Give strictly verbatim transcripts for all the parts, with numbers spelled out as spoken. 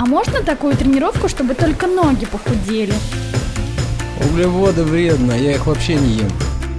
А можно такую тренировку, чтобы только ноги похудели? Углеводы вредно, я их вообще не ем.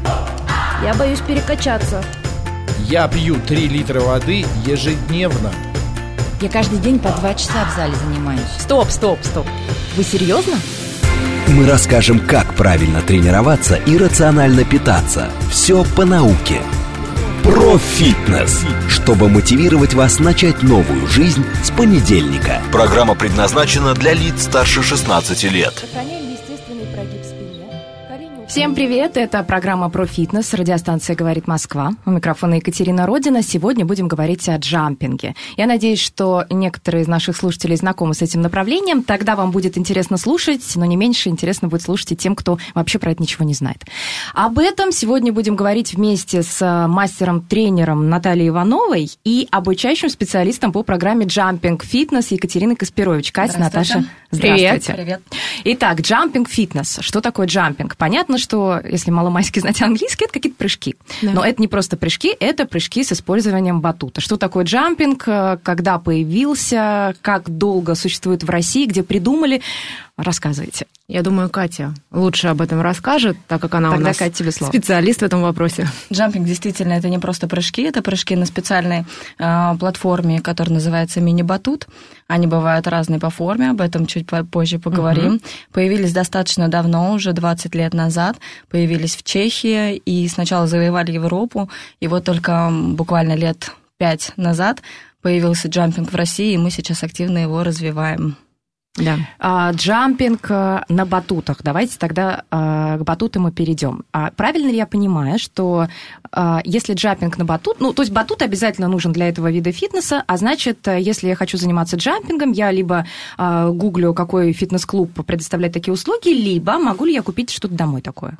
Я боюсь перекачаться. Я пью три литра воды ежедневно. Я каждый день по два часа в зале занимаюсь. Стоп, стоп, стоп. Вы серьезно? Мы расскажем, как правильно тренироваться и рационально питаться. Все по науке. Про фитнес, чтобы мотивировать вас начать новую жизнь с понедельника. Программа предназначена для лиц старше шестнадцати лет. Сохраняем естественный прогиб спине. Колени... Всем привет, это программа про фитнес, радиостанция «Говорит Москва». У микрофона Екатерина Родина. Сегодня будем говорить о джампинге. Я надеюсь, что некоторые из наших слушателей знакомы с этим направлением. Тогда вам будет интересно слушать, но не меньше интересно будет слушать и тем, кто вообще про это ничего не знает. Об этом сегодня будем говорить вместе с мастером-тренером Натальей Ивановой и обучающим специалистом по программе «Джампинг Фитнес» Екатериной Каспирович. Катя, Наташа, здравствуйте. Привет. Итак, джампинг фитнес. Что такое джампинг? Понятно, что если маломальски знать английский, это какие-то прыжки. Да. Но это не просто прыжки, это прыжки с использованием батута. Что такое джампинг? Когда появился? Как долго существует в России? Где придумали? Рассказывайте. Я думаю, Катя лучше об этом расскажет, так как она Тогда, у нас Катя, тебе слово. Специалист в этом вопросе. Джампинг действительно это не просто прыжки, это прыжки на специальной э, платформе, которая называется мини-батут. Они бывают разные по форме, об этом чуть позже поговорим. Uh-huh. Появились достаточно давно, уже двадцать лет назад, появились в Чехии и сначала завоевали Европу, и вот только буквально лет пять назад появился джампинг в России, и мы сейчас активно его развиваем. Да. А, джампинг на батутах. Давайте тогда а, к батутам мы перейдем. А, правильно ли я понимаю, что а, если джампинг на батут, ну, то есть батут обязательно нужен для этого вида фитнеса, а значит, если я хочу заниматься джампингом, я либо а, гуглю, какой фитнес-клуб предоставляет такие услуги, либо могу ли я купить что-то домой такое?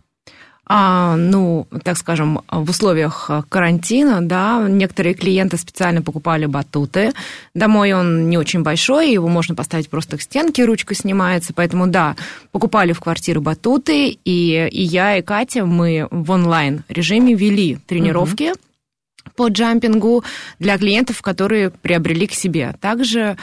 А, ну, так скажем, в условиях карантина, да, некоторые клиенты специально покупали батуты. Домой он не очень большой, его можно поставить просто к стенке, ручка снимается. Поэтому, да, покупали в квартиру батуты, и, и я, и Катя, мы в онлайн-режиме вели тренировки uh-huh. по джампингу для клиентов, которые приобрели к себе. Также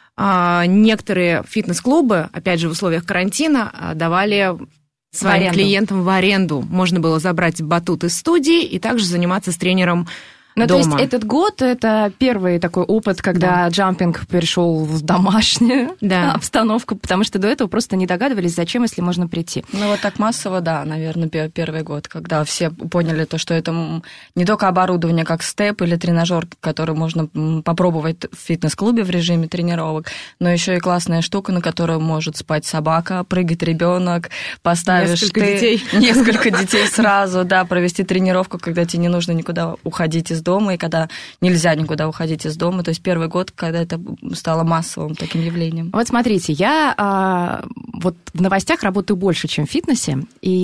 а, некоторые фитнес-клубы, опять же, в условиях карантина, давали своим клиентам в аренду. Можно было забрать батут из студии и также заниматься с тренером ну, дома. То есть этот год – это первый такой опыт, когда да. джампинг перешел в домашнюю да. обстановку, потому что до этого просто не догадывались, зачем, если можно прийти. Ну, вот так массово, да, наверное, первый год, когда все поняли то, что это не только оборудование, как степ или тренажер, который можно попробовать в фитнес-клубе в режиме тренировок, но еще и классная штука, на которой может спать собака, прыгать ребенок, поставишь несколько ты детей. несколько детей сразу, да, провести тренировку, когда тебе не нужно никуда уходить из дома, и когда нельзя никуда уходить из дома. То есть первый год, когда это стало массовым таким явлением. Вот смотрите, я а, вот в новостях работаю больше, чем в фитнесе,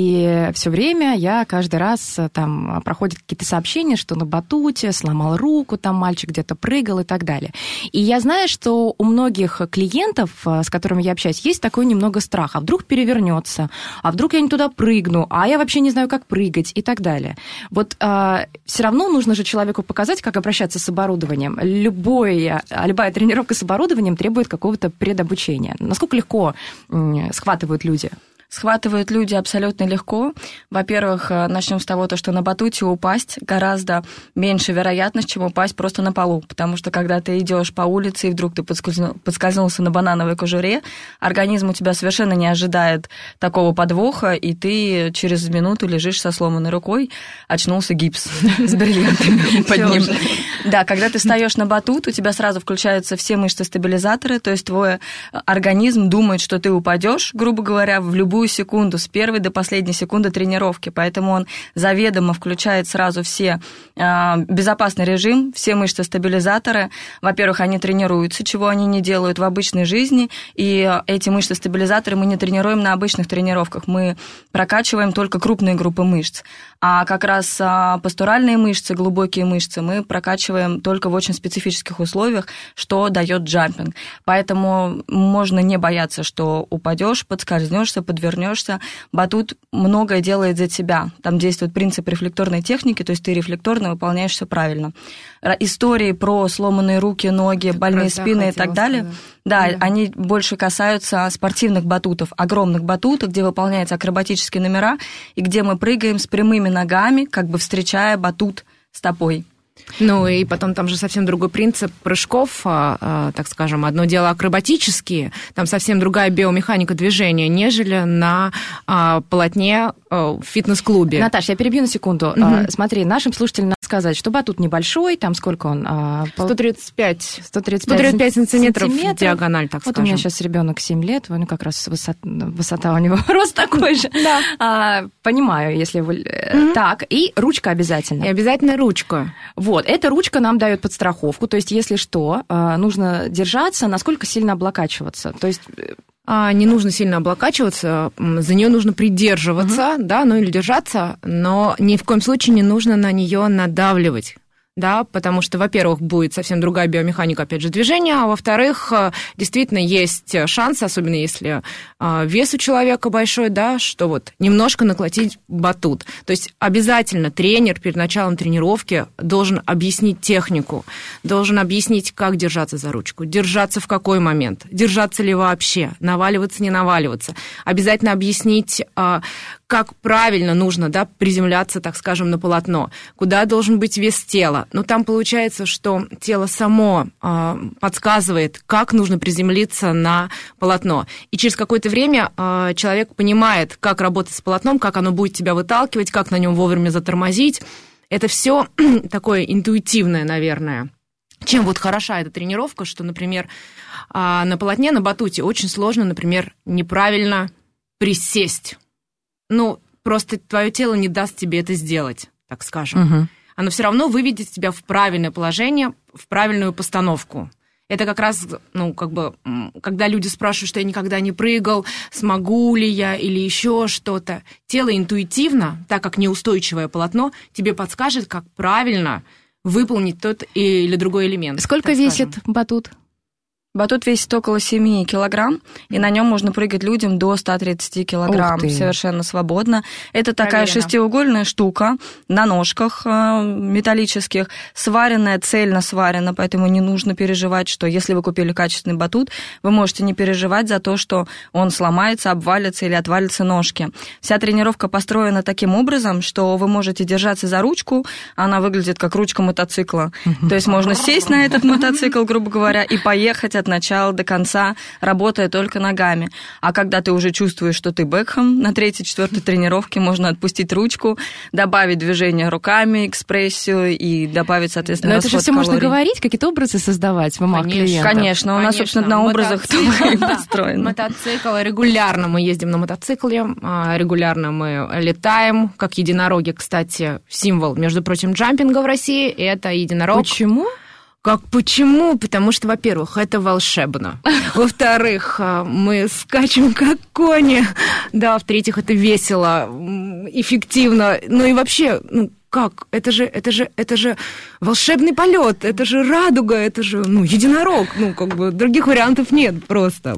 и все время я каждый раз там проходят какие-то сообщения, что на батуте сломал руку, там мальчик где-то прыгал и так далее. И я знаю, что у многих клиентов, с которыми я общаюсь, есть такой немного страх. А вдруг перевернется? А вдруг я не туда прыгну? А я вообще не знаю, как прыгать и так далее. Вот а, все равно нужно же человеку показать, как обращаться с оборудованием. Любое, любая тренировка с оборудованием требует какого-то предобучения. Насколько легко схватывают люди? Схватывают люди абсолютно легко. Во-первых, начнем с того, что на батуте упасть гораздо меньше вероятность, чем упасть просто на полу. Потому что когда ты идешь по улице, и вдруг ты подскользнулся на банановой кожуре, организм у тебя совершенно не ожидает такого подвоха, и ты через минуту лежишь со сломанной рукой, очнулся гипс с бриллиантами под ним. Да, когда ты встаешь на батут, у тебя сразу включаются все мышцы-стабилизаторы, то есть твой организм думает, что ты упадешь, грубо говоря, в любую секунду, с первой до последней секунды тренировки, поэтому он заведомо включает сразу все э, безопасный режим, все мышцы-стабилизаторы. Во-первых, они тренируются, чего они не делают в обычной жизни, и эти мышцы-стабилизаторы мы не тренируем на обычных тренировках, мы прокачиваем только крупные группы мышц. А как раз постуральные мышцы, глубокие мышцы мы прокачиваем только в очень специфических условиях, что дает джампинг. Поэтому можно не бояться, что упадешь, подскользнешься, подвернешься. Батут многое делает за тебя. Там действует принцип рефлекторной техники, то есть ты рефлекторно выполняешь все правильно. Истории про сломанные руки, ноги, больные Просто спины и так далее, да, да, они больше касаются спортивных батутов, огромных батутов, где выполняются акробатические номера, и где мы прыгаем с прямыми ногами, как бы встречая батут стопой. Ну и потом там же совсем другой принцип прыжков, так скажем. Одно дело акробатические, там совсем другая биомеханика движения, нежели на полотне в фитнес-клубе. Наташ, я перебью на секунду. Угу. Смотри, нашим слушателям надо сказать, что батут небольшой, там сколько он? сто тридцать пять. сто тридцать пять сантиметров в диагональ, так вот скажем. У меня сейчас ребенок семь лет, ну как раз высота, высота у него рост такой же. Да. А, понимаю, если вы... Mm-hmm. Так, и ручка обязательно. И обязательно ручка. Вот, эта ручка нам дает подстраховку, то есть если что, нужно держаться, насколько сильно облокачиваться. То есть... А, не нужно сильно облокачиваться, за нее нужно придерживаться, uh-huh. да, ну или держаться, но ни в коем случае не нужно на нее надавливать. Да, потому что, во-первых, будет совсем другая биомеханика, опять же, движения, а во-вторых, действительно есть шанс, особенно если вес у человека большой, да, что вот немножко наколотить батут. То есть обязательно тренер перед началом тренировки должен объяснить технику, должен объяснить, как держаться за ручку, держаться в какой момент, держаться ли вообще, наваливаться, не наваливаться. Обязательно объяснить, как правильно нужно, да, приземляться, так скажем, на полотно, куда должен быть вес тела. Но там получается, что тело само э, подсказывает, как нужно приземлиться на полотно. И через какое-то время э, человек понимает, как работать с полотном, как оно будет тебя выталкивать, как на нем вовремя затормозить. Это все такое интуитивное, наверное. Чем вот хороша эта тренировка, что, например, э, на полотне, на батуте очень сложно, например, неправильно присесть. Ну, просто твое тело не даст тебе это сделать, так скажем. Угу. Оно все равно выведет тебя в правильное положение, в правильную постановку. Это как раз, ну, как бы, когда люди спрашивают, что я никогда не прыгал, смогу ли я или еще что-то. Тело интуитивно, так как неустойчивое полотно, тебе подскажет, как правильно выполнить тот или другой элемент. Сколько весит батут? Батут весит около семь килограмм, и на нем можно прыгать людям до сто тридцать килограмм совершенно свободно. Это такая Проверено. шестиугольная штука на ножках металлических, сваренная, цельно сварена, поэтому не нужно переживать, что если вы купили качественный батут, вы можете не переживать за то, что он сломается, обвалится или отвалится ножки. Вся тренировка построена таким образом, что вы можете держаться за ручку, она выглядит как ручка мотоцикла. То есть можно сесть на этот мотоцикл, грубо говоря, и поехать от начала до конца, работая только ногами. А когда ты уже чувствуешь, что ты Бекхэм, на третьей-четвертой тренировке можно отпустить ручку, добавить движение руками, экспрессию и добавить, соответственно, Но расход это же все калорий. можно говорить, какие-то образы создавать в умах клиентов. Конечно, у нас, собственно, на образах построено. Мотоцикл, регулярно мы ездим на мотоцикле, регулярно мы летаем, как единороги, кстати, символ, между прочим, джампинга в России, это единорог. Почему? Как почему? Потому что, во-первых, это волшебно. Во-вторых, мы скачем как кони. Да, в-третьих, это весело, эффективно. Ну и вообще, ну как? Это же, это же, это же волшебный полет, это же радуга, это же, ну, единорог. Ну, как бы других вариантов нет просто.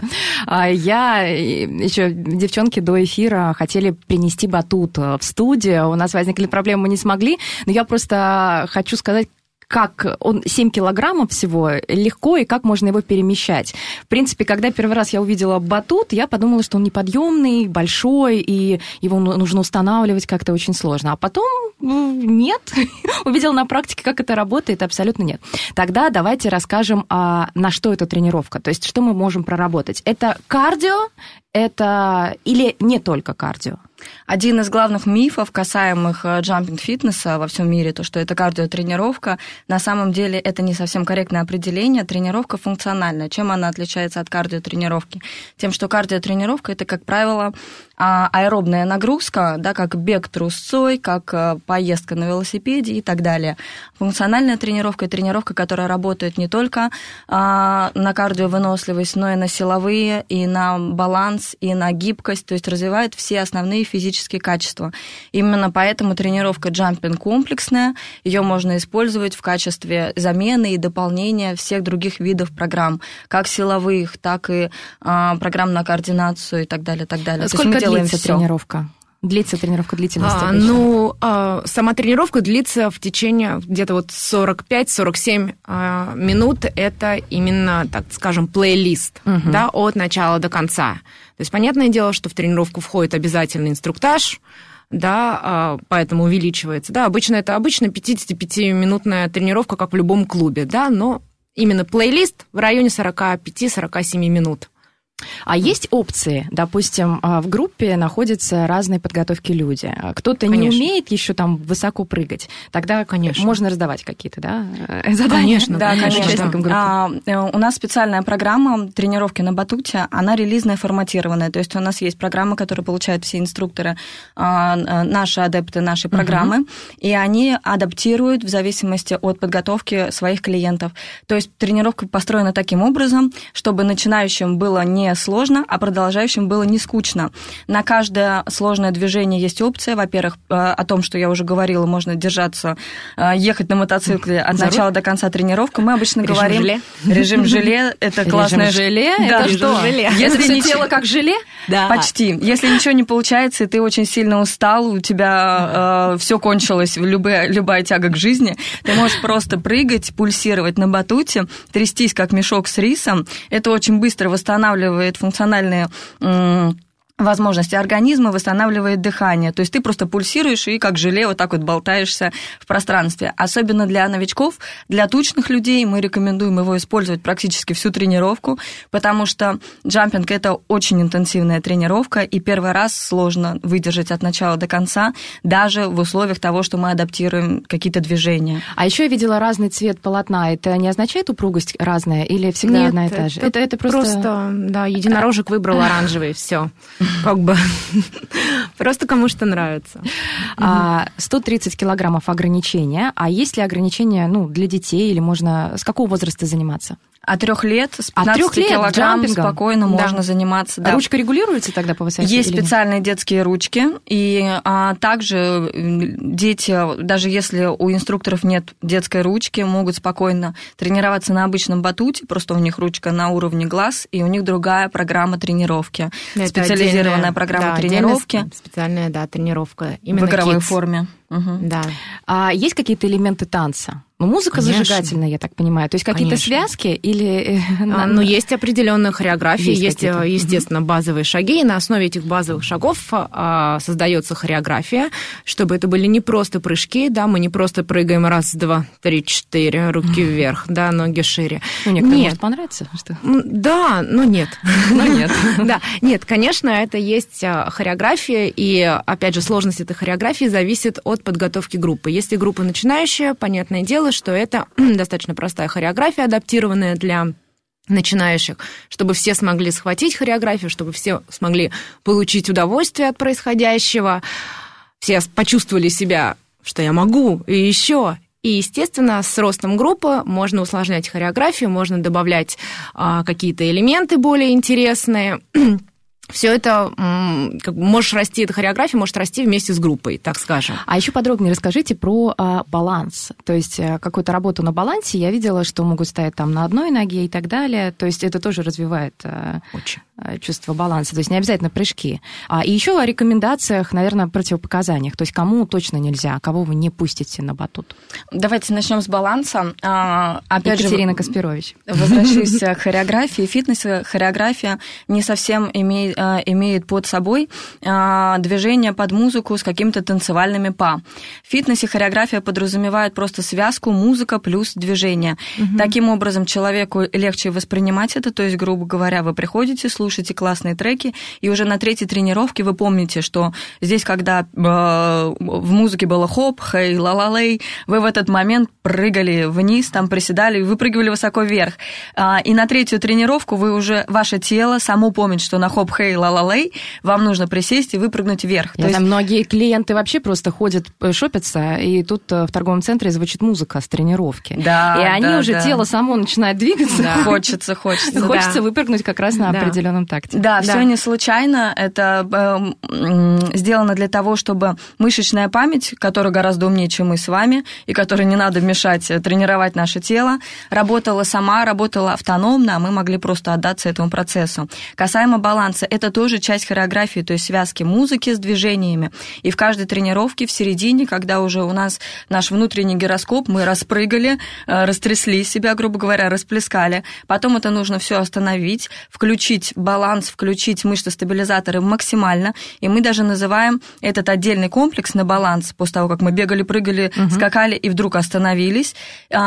Я еще, девчонки до эфира хотели принести батут в студию. У нас возникли проблемы, мы не смогли. Но я просто хочу сказать, как он семь килограммов всего, легко, и как можно его перемещать. В принципе, когда первый раз я увидела батут, я подумала, что он неподъемный, большой, и его нужно устанавливать как-то очень сложно. А потом нет, увидела на практике, как это работает, абсолютно нет. Тогда давайте расскажем, а, на что эта тренировка, то есть что мы можем проработать. Это кардио, это или не только кардио? Один из главных мифов, касаемых джампинг-фитнеса во всем мире, то, что это кардиотренировка, на самом деле это не совсем корректное определение. Тренировка функциональная. Чем она отличается от кардиотренировки? Тем, что кардиотренировка – это, как правило, аэробная нагрузка, да, как бег трусцой, как поездка на велосипеде и так далее. Функциональная тренировка – это тренировка, которая работает не только на кардиовыносливость, но и на силовые, и на баланс, и на гибкость, то есть развивает все основные физические качества. Именно поэтому тренировка джампинг комплексная, ее можно использовать в качестве замены и дополнения всех других видов программ, как силовых, так и а, программ на координацию и так далее, так далее. Сколько длится тренировка? Длится тренировка, длительность? А, ну, а, сама тренировка длится в течение где-то вот сорок пять сорок семь а, минут. Это именно, так скажем, плейлист, угу. да, от начала до конца. То есть, понятное дело, что в тренировку входит обязательный инструктаж, да, а, поэтому увеличивается. Да, обычно это обычно пятидесятипятиминутная тренировка, как в любом клубе, да, но именно плейлист в районе сорок пять сорок семь минут. А есть опции, допустим, в группе находятся разные подготовки люди. Кто-то Конечно. не умеет еще там высоко прыгать, тогда, Конечно. можно раздавать какие-то, да, задания? Конечно, да, конечно. участникам группы. А, у нас специальная программа тренировки на батуте, она релизная, форматированная, то есть у нас есть программа, которую получают все инструкторы, наши адепты нашей программы, uh-huh. и они адаптируют в зависимости от подготовки своих клиентов. То есть тренировка построена таким образом, чтобы начинающим было не сложно, а продолжающим было не скучно. На каждое сложное движение есть опция. Во-первых, о том, что я уже говорила, можно держаться, ехать на мотоцикле от За начала руль? до конца тренировки. Мы обычно Режим говорим... желе? Режим желе. Это классное... Режим желе? Да. Это что? желе. Если Это все ничего- тело как желе? Да. Почти. Если ничего не получается, и ты очень сильно устал, у тебя э, все кончилось, любая, любая тяга к жизни, ты можешь просто прыгать, пульсировать на батуте, трястись как мешок с рисом. Это очень быстро восстанавливает функциональные м- возможности организма, восстанавливает дыхание. То есть ты просто пульсируешь и как желе вот так вот болтаешься в пространстве. Особенно для новичков, для тучных людей мы рекомендуем его использовать практически всю тренировку, потому что джампинг – это очень интенсивная тренировка, и первый раз сложно выдержать от начала до конца, даже в условиях того, что мы адаптируем какие-то движения. А еще я видела разный цвет полотна. Это не означает упругость разная или всегда Нет, одна и та же? Это, это просто... просто, да, единорожек выбрал оранжевый, все. Как бы просто кому что нравится. А, сто тридцать килограммов ограничения. А есть ли ограничения, ну, для детей или можно с какого возраста заниматься? От трех лет, с От трёх пятнадцати лет килограмм джампингом? спокойно Да. можно заниматься. Да. Ручка регулируется тогда по высоте? Есть или нет? специальные детские ручки, и а, также дети, даже если у инструкторов нет детской ручки, могут спокойно тренироваться на обычном батуте, просто у них ручка на уровне глаз, и у них другая программа тренировки, Это специализированная отдельная, программа да, тренировки отдельная специальная, да, тренировка. в Именно игровой kids. форме. Угу. Да. А есть какие-то элементы танца? Ну, музыка Конечно. зажигательная, я так понимаю. То есть какие-то Конечно. связки или... А, ну, есть определенная хореография, Есть есть, какие-то. естественно, базовые шаги, и на основе этих базовых шагов а, создается хореография, чтобы это были не просто прыжки, да, мы не просто прыгаем раз, два, три, четыре, руки вверх, да, ноги шире. Ну, некоторым Нет. может понравиться. Что? М, Да, но нет. Но нет. Да, нет, конечно, это есть а, хореография, и, опять же, сложность этой хореографии зависит от подготовки группы. Если группа начинающая, понятное дело, что это достаточно простая хореография, адаптированная для начинающих, чтобы все смогли схватить хореографию, чтобы все смогли получить удовольствие от происходящего, все почувствовали себя, что я могу, и еще. И, естественно, с ростом группы можно усложнять хореографию, можно добавлять а, какие-то элементы более интересные. Все это, как бы, можешь расти, эта хореография может расти вместе с группой, так скажем. А еще подробнее расскажите про а, баланс. То есть а, какую-то работу на балансе. Я видела, что могут стоять там на одной ноге и так далее. То есть это тоже развивает а, Очень. чувство баланса. То есть не обязательно прыжки. А, и еще о рекомендациях, наверное, противопоказаниях. То есть кому точно нельзя, кого вы не пустите на батут. Давайте начнем с баланса. А, опять Екатерина же, Каспирович. Возвращаюсь к хореографии. Фитнес, хореография не совсем имеет, имеет под собой движение под музыку с какими-то танцевальными па. В фитнесе хореография подразумевает просто связку музыка плюс движение. Угу. Таким образом, человеку легче воспринимать это, то есть, грубо говоря, вы приходите, слушаете классные треки, и уже на третьей тренировке вы помните, что здесь, когда э, в музыке было хоп, хей, ла-ла-лей, вы в этот момент прыгали вниз, там приседали, выпрыгивали высоко вверх. А, и на третью тренировку вы уже, ваше тело само помнит, что на хоп, хей, ла-ла-лей вам нужно присесть и выпрыгнуть вверх. Я То знаю, есть... многие клиенты вообще просто ходят, шопятся, и тут в торговом центре звучит музыка с тренировки. Да, и они да, уже, да. тело само начинает двигаться. Да. Хочется, хочется. Хочется Да. выпрыгнуть как раз на Да. определенном определенном такте. Да, Да. все не случайно. Это э, сделано для того, чтобы мышечная память, которая гораздо умнее, чем мы с вами, и которой не надо мешать тренировать наше тело, работала сама, работала автономно, а мы могли просто отдаться этому процессу. Касаемо баланса, это тоже часть хореографии, то есть связки музыки с движениями. И в каждой тренировке в середине, когда уже у нас наш внутренний гироскоп, мы распрыгали, растрясли себя, грубо говоря, расплескали. Потом это нужно все остановить, включить баланс, включить мышцы-стабилизаторы максимально. И мы даже называем этот отдельный комплекс на баланс, после того, как мы бегали, прыгали, угу. скакали и вдруг остановились,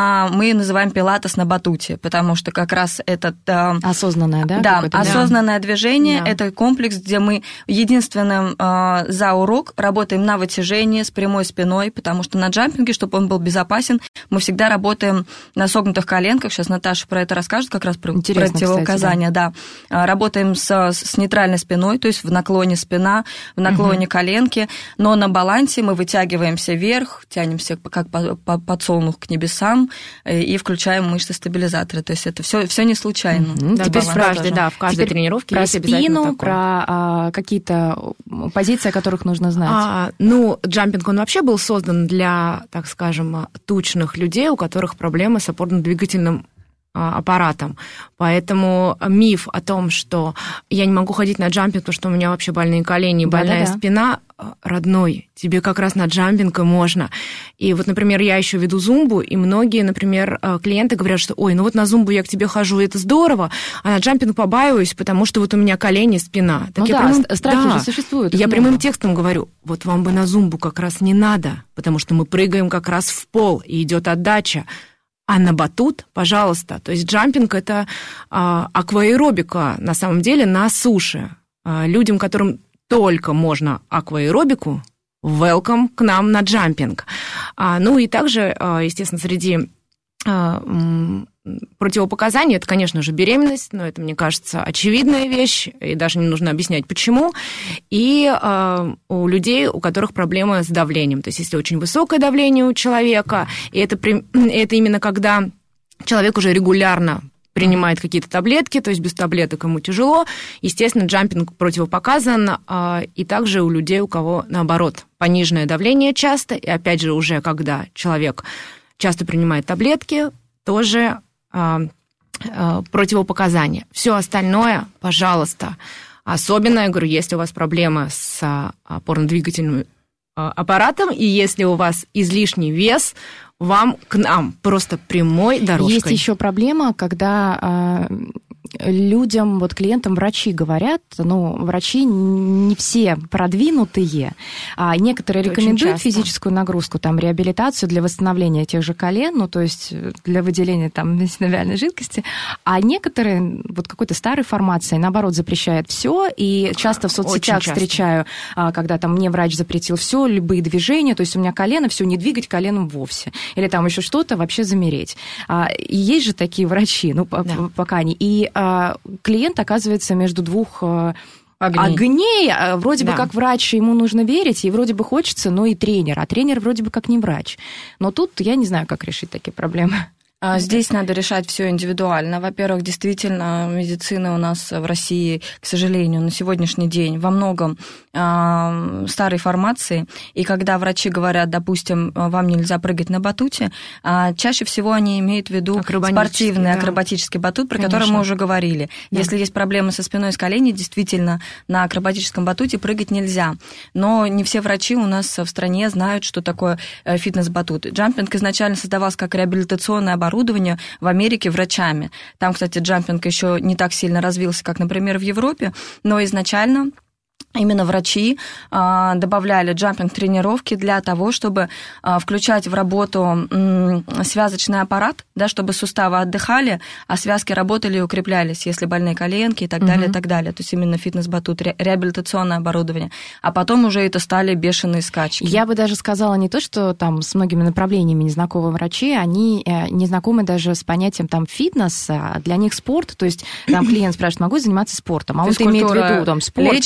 мы называем пилатес на батуте, потому что как раз этот... Осознанное, да? Да, осознанное да. движение, да. это комплекс, где мы единственным за урок работаем на вытяжение с прямой спиной, потому что на джампинге, чтобы он был безопасен, мы всегда работаем на согнутых коленках. Сейчас Наташа про это расскажет, как раз про Интересно, противоуказания. кстати, да. Да. Работаем с, с нейтральной спиной, то есть в наклоне спина, в наклоне угу. коленки, но на балансе мы вытягиваемся вверх, тянемся как подсолнух к небесам и включаем мышцы-стабилизаторы. То есть это все, все не случайно. Угу. Да, Теперь в каждой, да, в каждой Теперь тренировке про есть обязательно спину, такое. про а, какие-то позиции, о которых нужно знать. А, ну, джампинг, он вообще был создан для, так скажем, тучных людей, у которых проблемы с опорно-двигательным аппаратом. Поэтому миф о том, что я не могу ходить на джампинг, потому что у меня вообще больные колени, больная Да-да-да. спина, родной, тебе как раз на джампинг и можно. И вот, например, я еще веду зумбу, и многие, например, клиенты говорят, что ой, ну вот на зумбу я к тебе хожу, это здорово, а на джампинг побаиваюсь, потому что вот у меня колени, спина. Так ну я да, прямым... страхи да, же существуют. Я много. прямым текстом говорю, вот вам бы на зумбу как раз не надо, потому что мы прыгаем как раз в пол, и идет отдача. А на батут, пожалуйста. То есть джампинг – это а, акваэробика, на самом деле, на суше. А, людям, которым только можно акваэробику, welcome к нам на джампинг. А, ну и также, а, естественно, среди а, м, противопоказаний, это, конечно же, беременность, но это, мне кажется, очевидная вещь, и даже не нужно объяснять, почему. И э, у людей, у которых проблемы с давлением. То есть, если очень высокое давление у человека, и это, это именно когда человек уже регулярно принимает какие-то таблетки, то есть без таблеток ему тяжело, естественно, джампинг противопоказан, э, и также у людей, у кого, наоборот, пониженное давление часто, и опять же, уже когда человек часто принимает таблетки, тоже противопоказания. Все остальное, пожалуйста. Особенно, я говорю, если у вас проблемы с опорно-двигательным аппаратом, и если у вас излишний вес, вам к нам просто прямой дорожкой. Есть еще проблема, когда людям, вот клиентам врачи говорят, ну, врачи не все продвинутые, а некоторые Это рекомендуют физическую нагрузку, там, реабилитацию для восстановления тех же колен, ну, то есть для выделения там синовиальной жидкости, а некоторые вот какой-то старой формации, наоборот, запрещают все, и часто в соцсетях часто. встречаю, когда там мне врач запретил все, любые движения, то есть у меня колено, все, не двигать коленом вовсе, или там еще что-то, вообще замереть. И есть же такие врачи, ну, да. пока они, и клиент оказывается между двух огней. огней. Вроде да. бы как врач, ему нужно верить, и вроде бы хочется, но и тренер. А тренер вроде бы как не врач. Но тут я не знаю, как решить такие проблемы. Здесь надо решать все индивидуально. Во-первых, действительно, медицина у нас в России, к сожалению, на сегодняшний день во многом э, старой формации. И когда врачи говорят, допустим, вам нельзя прыгать на батуте, э, чаще всего они имеют в виду спортивный да. акробатический батут, про Конечно. который мы уже говорили. Да. Если есть проблемы со спиной и с коленями, действительно, на акробатическом батуте прыгать нельзя. Но не все врачи у нас в стране знают, что такое фитнес-батут. Джампинг изначально создавался как реабилитационное оборудование, оборудование в Америке врачами. Там, кстати, джампинг еще не так сильно развился, как, например, в Европе, но изначально именно врачи а, добавляли джампинг-тренировки для того, чтобы а, включать в работу м, связочный аппарат, да, чтобы суставы отдыхали, а связки работали и укреплялись, если больные коленки и так далее, mm-hmm. и так далее. То есть именно фитнес-батут, ре- реабилитационное оборудование. А потом уже это стали бешеные скачки. Я бы даже сказала не то, что там с многими направлениями незнакомые врачи, они не знакомы даже с понятием там фитнес, а для них спорт, то есть там клиент спрашивает, могу я заниматься спортом, а он имеет в виду там спорт. Лечит, спорт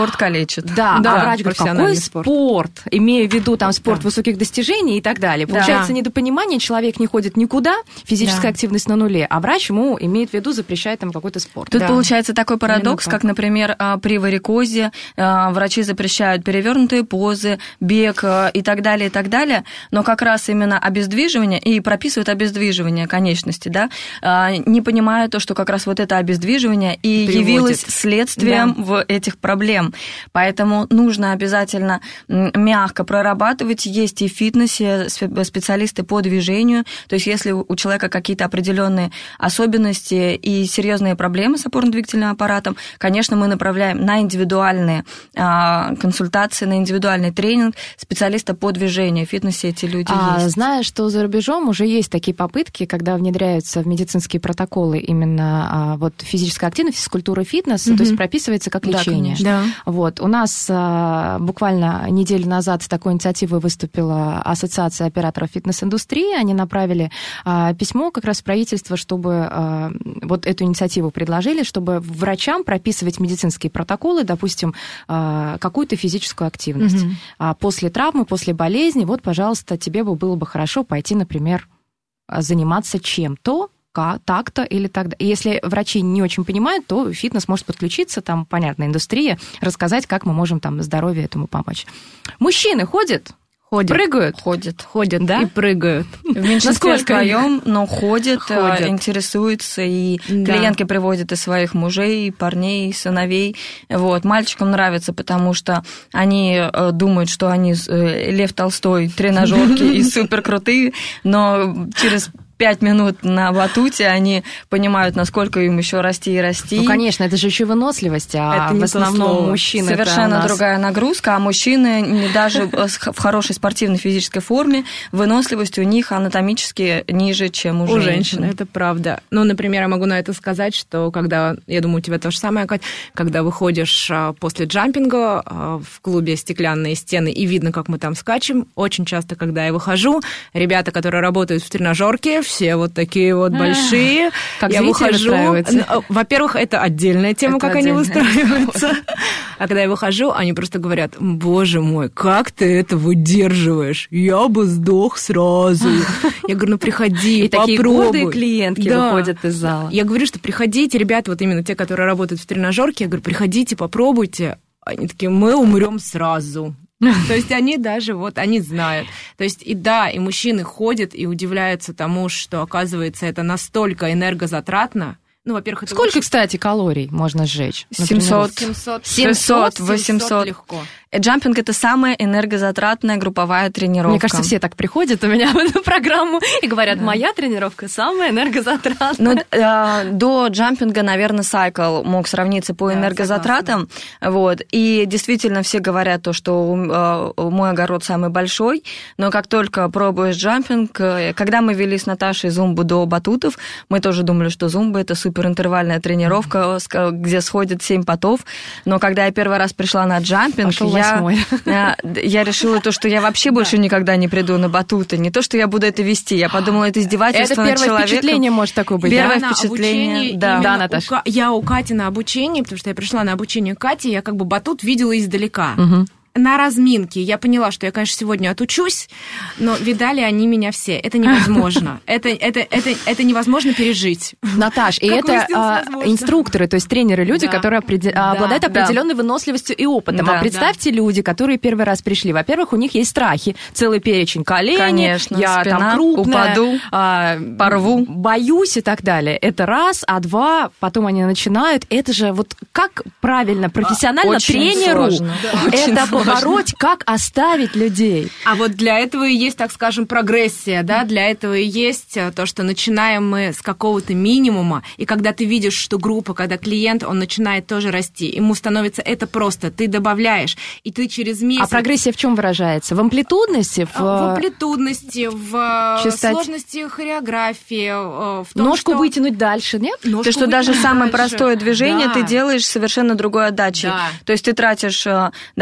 спорт калечит. Да, Да, а врач говорит, какой профессиональный спорт? спорт? Имея в виду там спорт Да. высоких достижений и так далее. Да. Получается недопонимание, человек не ходит никуда, физическая Да. активность на нуле, а врач ему имеет в виду, запрещает там какой-то спорт. Тут Да. получается такой парадокс, Именно так. как, например, а, при варикозе а, врачи запрещают перевернутые позы, бег а, и так далее, и так далее, но как раз именно обездвиживание, и прописывают обездвиживание конечности, да, а, не понимая то, что как раз вот это обездвиживание и Приводит. явилось следствием Да. в этих проблем. Поэтому нужно обязательно м, мягко прорабатывать. Есть и в фитнесе спе- специалисты по движению, то есть если у человека какие-то определенные особенности и серьезные проблемы с опорно-двигательным аппаратом, конечно, мы направляем на индивидуальные а, консультации, на индивидуальный тренинг специалиста по движению. В фитнесе эти люди А, есть. зная, что за рубежом уже есть такие попытки, когда внедряются в медицинские протоколы именно а, вот физическая активность, физкультура, фитнес, Мгм. то есть прописывается как Да, лечение. конечно. Да. Вот. У нас а, буквально неделю назад с такой инициативой выступила Ассоциация операторов фитнес-индустрии. Они направили а, письмо как раз в правительство, чтобы а, вот эту инициативу предложили, чтобы врачам прописывать медицинские протоколы, допустим, а, какую-то физическую активность. Мгм. А после травмы, после болезни, вот, пожалуйста, тебе бы было бы хорошо пойти, например, заниматься чем-то, ка- так-то или так-то. И если врачи не очень понимают, то фитнес может подключиться, там, понятно, индустрия, рассказать, как мы можем там здоровью этому помочь. Мужчины ходят, Ходят. прыгают, Ходит. Ходят Да? и прыгают. В меньшинстве Насколько своем, но ходят, Ходят. э, интересуются, и Да. клиентки приводят и своих мужей, парней, сыновей. Вот. Мальчикам нравится, потому что они э, думают, что они э, Лев Толстой, тренажерки и супер крутые, но через пять минут на батуте они понимают, насколько им еще расти и расти. Ну, конечно, это же еще выносливость, а Это не в то основном слово. мужчины это у Совершенно нас- другая нагрузка, а мужчины не даже в хорошей спортивной физической форме, выносливость у них анатомически ниже, чем у, У женщин, это правда. Ну, например, я могу на это сказать, что когда, я думаю, у тебя то же самое, Кать, когда выходишь а, после джампинга а, в клубе «Стеклянные стены» и видно, как мы там скачем, очень часто, когда я выхожу, ребята, которые работают в тренажерке, все вот такие вот большие. Как я зрители выхожу. выстраиваются. Ну, Во-первых, это отдельная тема, Это как они отдельная. выстраиваются. А когда я выхожу, они просто говорят: боже мой, как ты это выдерживаешь? Я бы сдох сразу. Я говорю, ну приходи, И такие попробуй. гордые клиентки Да. выходят из зала. Я говорю, что приходите, ребята, вот именно те, которые работают в тренажерке, я говорю, приходите, попробуйте. Они такие: мы умрем сразу. То есть они даже вот, они знают. То есть и да, и мужчины ходят и удивляются тому, что, оказывается, это настолько энергозатратно. Ну, во-первых, это Сколько, очень- кстати, калорий можно сжечь? на семьсот. тренировке? семьсот, восемьсот. легко. Джампинг – это самая энергозатратная групповая тренировка. Мне кажется, все так приходят у меня в эту программу и говорят: моя тренировка самая энергозатратная. Ну, э, до джампинга, наверное, сайкл мог сравниться по Да, энергозатратам. Вот, и действительно все говорят то, что э, мой огород самый большой, но как только пробуешь джампинг, э, когда мы вели с Наташей зумбу до батутов, мы тоже думали, что зумба – это суперинтервальная тренировка, с- где сходит семь потов, но когда я первый раз пришла на джампинг, Пошел я, восьмой. я, я решила то, что я вообще больше никогда не приду на батуты, не то, что я буду это вести, я подумала, это издевательство Это над первое человеком. впечатление может такое быть. Первое да? на впечатление, обучении да. именно Да, у Наташа. Ка- Я у Кати на обучении, потому что я пришла на обучение Кати, я как бы батут видела издалека. Мгм. На разминке я поняла, что я, конечно, сегодня отучусь, но видали они меня все. Это невозможно. Это, это, это, это невозможно пережить. Наташ, и Как это выяснилось, а, возможно. инструкторы, то есть тренеры, люди, Да. которые опреде- Да, обладают да. определенной выносливостью и опытом. Да, а представьте, люди, которые первый раз пришли. Во-первых, у них есть страхи, целый перечень колени, Конечно, я спина, там крупная, упаду, а, порву. боюсь и так далее. Это раз, а два, потом они начинают. Это же вот как правильно, профессионально Очень тренеру сложно. Да, очень это сложно. побороть, как оставить людей. А вот для этого и есть, так скажем, прогрессия, да, для этого и есть то, что начинаем мы с какого-то минимума, и когда ты видишь, что группа, когда клиент, он начинает тоже расти, ему становится это просто, ты добавляешь, и ты через месяц... А прогрессия в чем выражается? В амплитудности? В, В амплитудности, в Частоте. сложности хореографии, в том, ножку что... вытянуть дальше, нет? Ножку То, что даже вытянуть самое дальше. простое движение Да. ты делаешь совершенно другой отдачей. Да. То есть ты тратишь, э, допустим,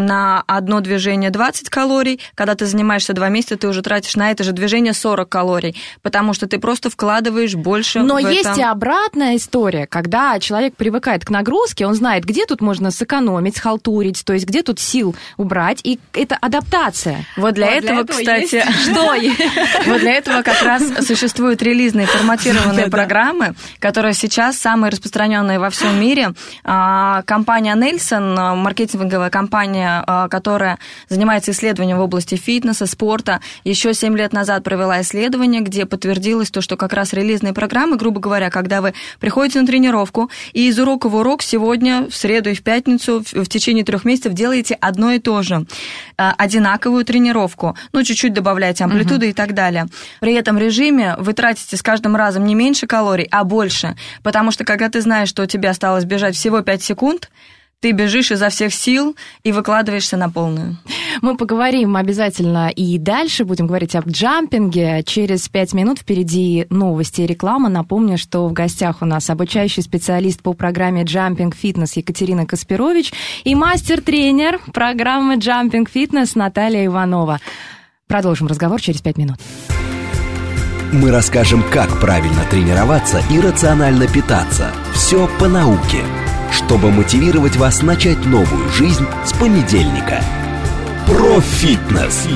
допустим, на одно движение двадцать калорий, когда ты занимаешься два месяца, ты уже тратишь на это же движение сорок калорий, потому что ты просто вкладываешь больше Но в есть это. и обратная история, когда человек привыкает к нагрузке, он знает, где тут можно сэкономить, схалтурить, то есть где тут сил убрать, и это адаптация. Вот для Вот этого, для этого кстати, есть. что? Вот для этого как раз существуют релизные форматированные программы, которые сейчас самые распространенные во всем мире. Компания Nielsen, маркетинговая компания, которая занимается исследованием в области фитнеса, спорта, еще семь лет назад провела исследование, где подтвердилось то, что как раз релизные программы, грубо говоря, когда вы приходите на тренировку и из урока в урок сегодня, в среду и в пятницу в течение трех месяцев делаете одно и то же, одинаковую тренировку, ну, чуть-чуть добавляете амплитуды uh-huh. и так далее. При этом режиме вы тратите с каждым разом не меньше калорий, а больше, потому что когда ты знаешь, что у тебя осталось бежать всего пять секунд, ты бежишь изо всех сил и выкладываешься на полную. Мы поговорим обязательно и дальше, будем говорить об джампинге. Через пять минут впереди новости и реклама. Напомню, что в гостях у нас обучающий специалист по программе Jumping Fitness Екатерина Каспирович и мастер-тренер программы Jumping Fitness Наталья Иванова. Продолжим разговор через пять минут. Мы расскажем, как правильно тренироваться и рационально питаться. Все по науке, чтобы мотивировать вас начать новую жизнь с понедельника. Про фитнес.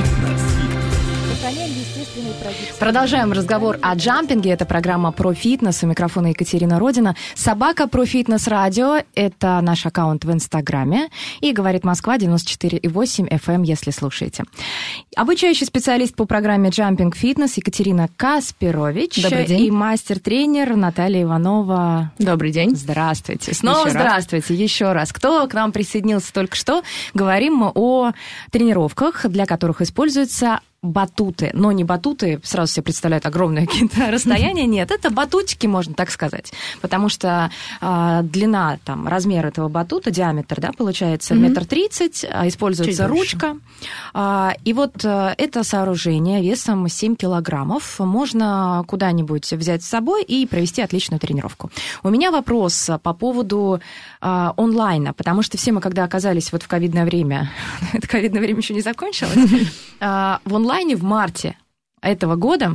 Продолжаем разговор о джампинге. Это программа «Про фитнес». У микрофона Екатерина Родина. Собака «Про фитнес радио» — это наш аккаунт в Инстаграме. И «Говорит Москва» девяносто четыре и восемь эф эм, если слушаете. Обучающий специалист по программе «Jumping Fitness» Екатерина Каспирович. Добрый день. И мастер-тренер Наталья Иванова. Добрый день. Здравствуйте. Снова Еще здравствуйте. Раз. Еще раз. Кто к нам присоединился только что? Говорим мы о тренировках, для которых используются батуты, но не батуты, сразу себе представляют огромное какие-то расстояния, нет, это батутики, можно так сказать, потому что э, длина, там, размер этого батута, диаметр, да, получается метр тридцать, используется чуть ручка, э, и вот э, это сооружение весом семь килограммов можно куда-нибудь взять с собой и провести отличную тренировку. У меня вопрос по поводу э, онлайна, потому что все мы, когда оказались вот в ковидное время, это ковидное время еще не закончилось, э, в онлайне онлайне в марте этого года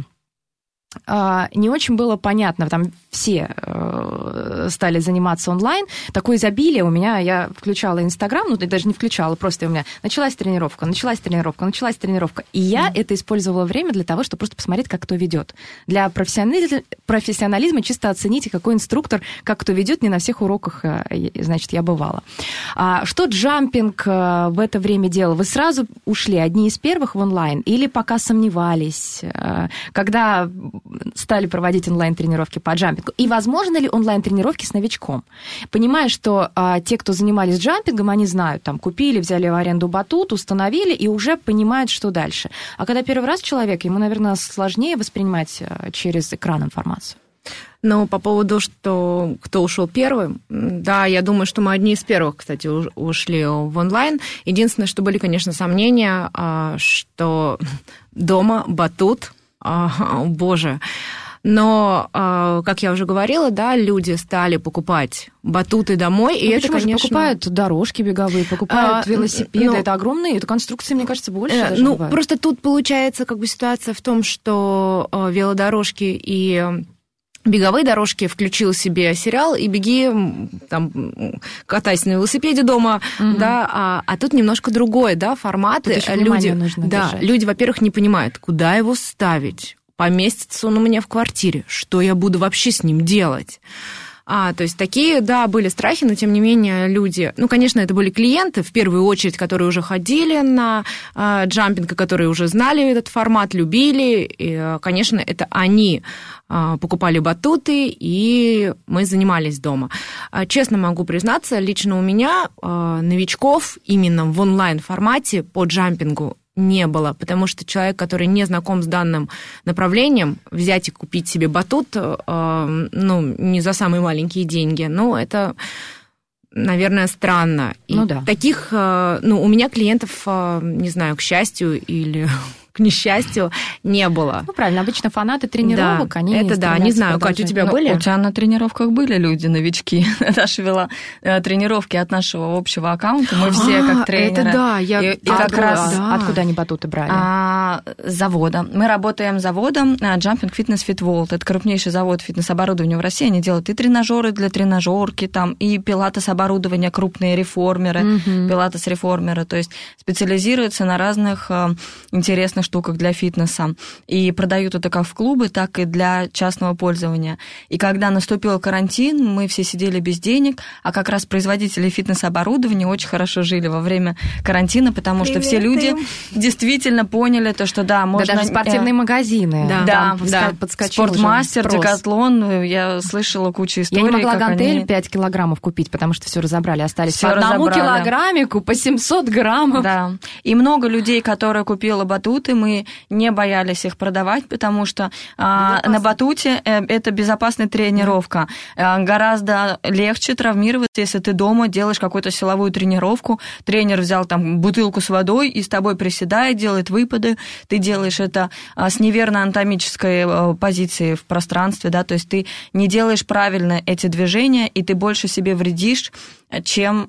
не очень было понятно, там все стали заниматься онлайн, такое изобилие у меня, я включала Инстаграм, ну, даже не включала, просто у меня началась тренировка, началась тренировка, началась тренировка, и я mm. это использовала время для того, чтобы просто посмотреть, как кто ведет. Для профессионализма, профессионализма чисто оцените, какой инструктор, как кто ведет, не на всех уроках, значит, я бывала. Что джампинг в это время делал? Вы сразу ушли одни из первых в онлайн или пока сомневались, когда стали проводить онлайн-тренировки по джампингу? И возможно ли онлайн-тренировки с новичком? Понимая, что а, те, кто занимались джампингом, они знают, там, купили, взяли в аренду батут, установили и уже понимают, что дальше. А когда первый раз человек, ему, наверное, сложнее воспринимать а, через экран информацию. Ну, по поводу, что кто ушел первым, да, я думаю, что мы одни из первых, кстати, ушли в онлайн. Единственное, что были, конечно, сомнения, что дома батут, О, боже. Но, как я уже говорила, да, люди стали покупать батуты домой, и ну, это, конечно... покупают дорожки беговые, покупают а, велосипеды, ну, это огромные, это конструкции, мне кажется, больше э, даже Ну, бывают. просто тут получается как бы ситуация в том, что велодорожки и... беговые дорожки включил себе сериал и беги, там, катайся на велосипеде дома, угу. да, а, а тут немножко другой, да, формат. Тут еще люди, нужно да, держать. Люди, во-первых, не понимают, куда его ставить, поместится он у меня в квартире, что я буду вообще с ним делать. А, то есть такие, да, были страхи, но тем не менее люди, ну, конечно, это были клиенты, в первую очередь, которые уже ходили на а, джампинг, и которые уже знали этот формат, любили, и, конечно, это они а, покупали батуты, и мы занимались дома. А, честно могу признаться, лично у меня а, новичков именно в онлайн-формате по джампингу не было, потому что человек, который не знаком с данным направлением, взять и купить себе батут, э, ну, не за самые маленькие деньги, ну, это, наверное, странно. И ну да. Таких, э, ну, у меня клиентов, э, не знаю, к счастью или к несчастью, не было. Ну, правильно, обычно фанаты тренировок, да, они это да, не знаю, Катя, у тебя ну, были? У тебя на тренировках были люди, новички. Даша вела э, тренировки от нашего общего аккаунта, мы все А, как тренеры. это да, я... И, и А как откуда, раз... да. Откуда они батуты брали? А, с завода. Мы работаем с заводом Jumping Fitness Fit World. Это крупнейший завод фитнес-оборудования в России. Они делают и тренажеры для тренажерки, там, и пилатес-оборудование, крупные реформеры, mm-hmm. пилатес-реформеры. То есть специализируются на разных э, интересных штуках для фитнеса. И продают это как в клубы, так и для частного пользования. И когда наступил карантин, мы все сидели без денег, а как раз производители фитнес-оборудования очень хорошо жили во время карантина, потому что все люди действительно поняли то, что да, можно... Да, даже спортивные магазины. Да, там да. подскочил Спортмастер, Декатлон, я слышала кучу историй. Я не могла гантель они... пять килограммов купить, потому что все разобрали, остались всё по одному разобрали. килограммику, по семьсот граммов. Да, и много людей, которые купила батуты, мы не боялись их продавать, потому что а, на батуте это безопасная тренировка. А, гораздо легче травмироваться, если ты дома делаешь какую-то силовую тренировку, тренер взял там бутылку с водой и с тобой приседает, делает выпады, ты делаешь это а, с неверной анатомической а, позиции в пространстве, да, то есть ты не делаешь правильно эти движения, и ты больше себе вредишь, чем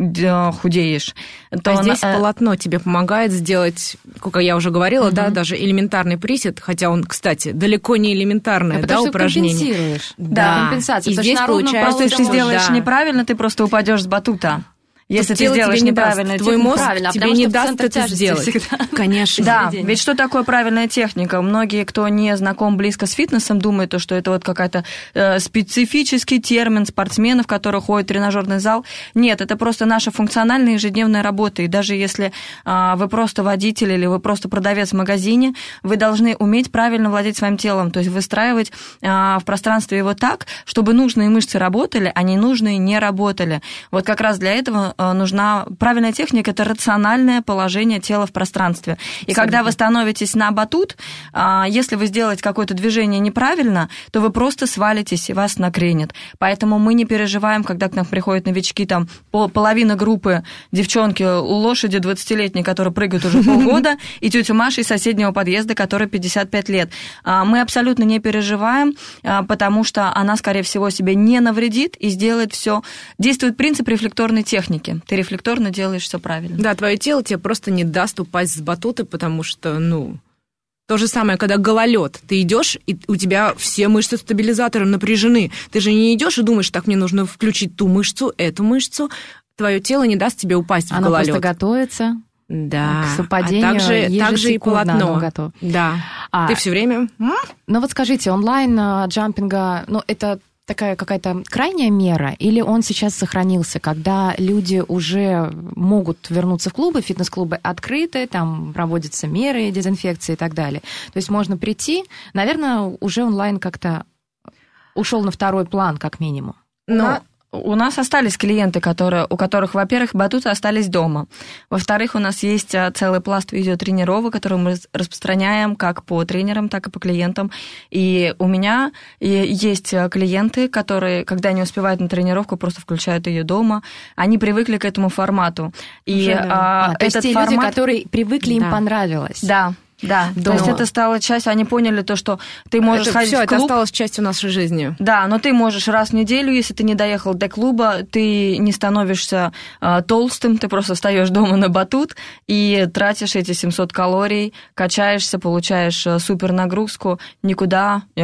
худеешь. То а здесь на... полотно тебе помогает сделать, как я уже говорила, угу. да, даже элементарный присед, хотя он, кстати, далеко не элементарное, да, да упражнение. Компенсируешь. Да, да. Компенсация. И здесь получается, просто если ты сделаешь да. неправильно, ты просто упадешь с батута. Если Тут ты сделаешь неправильно, твой мозг правильно, тебе не даст это сделать. Всегда. Конечно. Да, ведь что такое правильная техника? Многие, кто не знаком близко с фитнесом, думают, что это вот какая-то э, специфический термин спортсменов, которые ходят в тренажерный зал. Нет, это просто наша функциональная ежедневная работа. И даже если э, вы просто водитель или вы просто продавец в магазине, вы должны уметь правильно владеть своим телом, то есть выстраивать э, в пространстве его так, чтобы нужные мышцы работали, а ненужные не работали. Вот как раз для этого нужна правильная техника, это рациональное положение тела в пространстве. И абсолютно. Когда вы становитесь на батут, если вы сделаете какое-то движение неправильно, то вы просто свалитесь и вас накренит. Поэтому мы не переживаем, когда к нам приходят новички, там половина группы девчонки у лошади двадцатилетней, которая прыгает уже полгода, и тетя Маша из соседнего подъезда, которой пятьдесят пять лет. Мы абсолютно не переживаем, потому что она, скорее всего, себе не навредит и сделает все. Действует принцип рефлекторной техники. Ты рефлекторно делаешь все правильно. Да, твое тело тебе просто не даст упасть с батута, потому что, ну, то же самое, когда гололед. Ты идешь, и у тебя все мышцы стабилизатора напряжены. Ты же не идешь и думаешь, так, мне нужно включить ту мышцу, эту мышцу. Твое тело не даст тебе упасть оно в гололед. Оно просто готовится. Да, к совпадению, а также, также и полотно. Да. А, ты все время... Ну вот скажите, онлайн-джампинга, ну это... такая какая-то крайняя мера, или он сейчас сохранился, когда люди уже могут вернуться в клубы, фитнес-клубы открыты, там проводятся меры дезинфекции и так далее. То есть можно прийти, наверное, уже онлайн как-то ушел на второй план, как минимум. Но у нас остались клиенты, которые, у которых, во-первых, батуты остались дома. Во-вторых, у нас есть целый пласт видеотренировок, которые мы распространяем как по тренерам, так и по клиентам. И у меня есть клиенты, которые, когда не успевают на тренировку, просто включают ее дома. Они привыкли к этому формату. И а, а, то есть этот те формат... люди, которые привыкли, да. им понравилось. Да. Да, Дома. то есть это стало частью, они поняли то, что ты можешь это ходить всё, в клуб. Это осталось частью нашей жизни. Да, но ты можешь раз в неделю, если ты не доехал до клуба, ты не становишься э, толстым, ты просто встаешь дома на батут и тратишь эти семьсот калорий, качаешься, получаешь э, супер нагрузку, никуда э,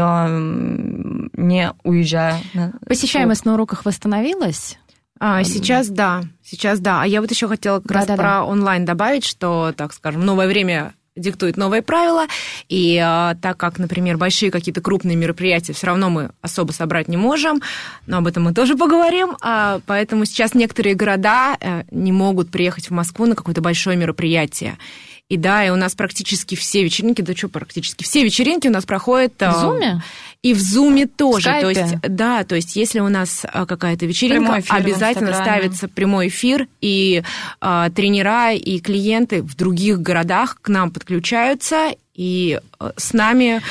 не уезжая. Посещаемость на уроках восстановилась? А, сейчас да, сейчас да. А я вот еще хотела как да, раз да, про да. онлайн добавить, что, так скажем, новое время диктует новые правила, и а, так как, например, большие какие-то крупные мероприятия все равно мы особо собрать не можем, но об этом мы тоже поговорим, а, поэтому сейчас некоторые города а, не могут приехать в Москву на какое-то большое мероприятие. И да, и у нас практически все вечеринки, да что практически, все вечеринки у нас проходят... В Зуме? И в Зуме тоже. В то есть, да, то есть если у нас какая-то вечеринка, обязательно ставится прямой эфир, и а, тренера, и клиенты в других городах к нам подключаются, и с нами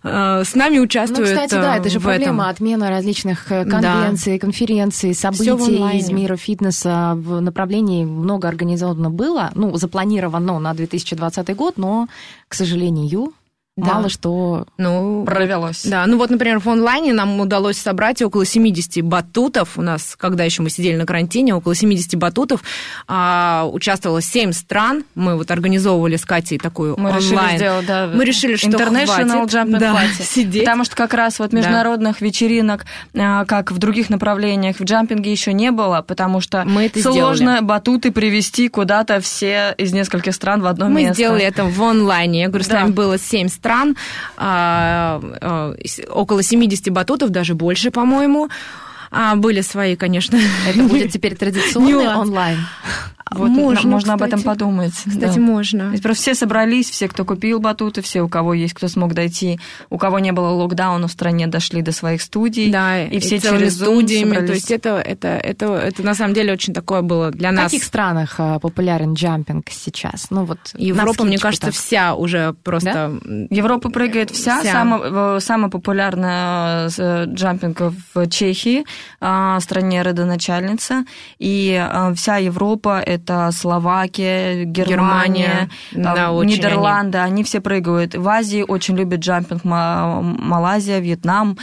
с нами участвуют. Ну, кстати, да, это же в проблема этом. отмена различных конвенций, да. конференций, событий из мира фитнеса в направлении много организовано было, ну, запланировано на две тысячи двадцатый год, но, к сожалению, да. мало что ну, провелось. Да, ну вот, например, в онлайне нам удалось собрать около семьдесят батутов. У нас, когда еще мы сидели на карантине, около семьдесят батутов. А, участвовало семь стран. Мы вот организовывали с Катей такую мы онлайн. Решили сделать, да, мы решили, что International Jumping да, Party. Сидеть. Потому что как раз вот международных да. вечеринок, как в других направлениях, в джампинге еще не было, потому что мы это сложно сделали. Батуты привезти куда-то все из нескольких стран в одно мы место. Мы сделали это в онлайне. Я говорю, с нами да. было семь стран. стран, а, а, около семьдесят батутов, даже больше, по-моему. А, были свои, конечно. Это будет теперь традиционный онлайн. Вот можно, можно об этом подумать. Кстати, да. можно. Просто все собрались, все, кто купил батуты, все, у кого есть, кто смог дойти, у кого не было локдауна в стране, дошли до своих студий. Да, и, и все через студиями. собрались. То есть это, это, это, это на самом деле очень такое было для нас. В каких странах популярен джампинг сейчас? Ну, вот Европа, мне кажется, так. вся уже просто... Да? Европа прыгает вся. вся. Самая, самая популярная джампинг в Чехии, стране родоначальница. И вся Европа — это Словакия, Германия, Германия да, Нидерланды, они... они все прыгают. В Азии очень любят джампинг Малайзия, Вьетнам,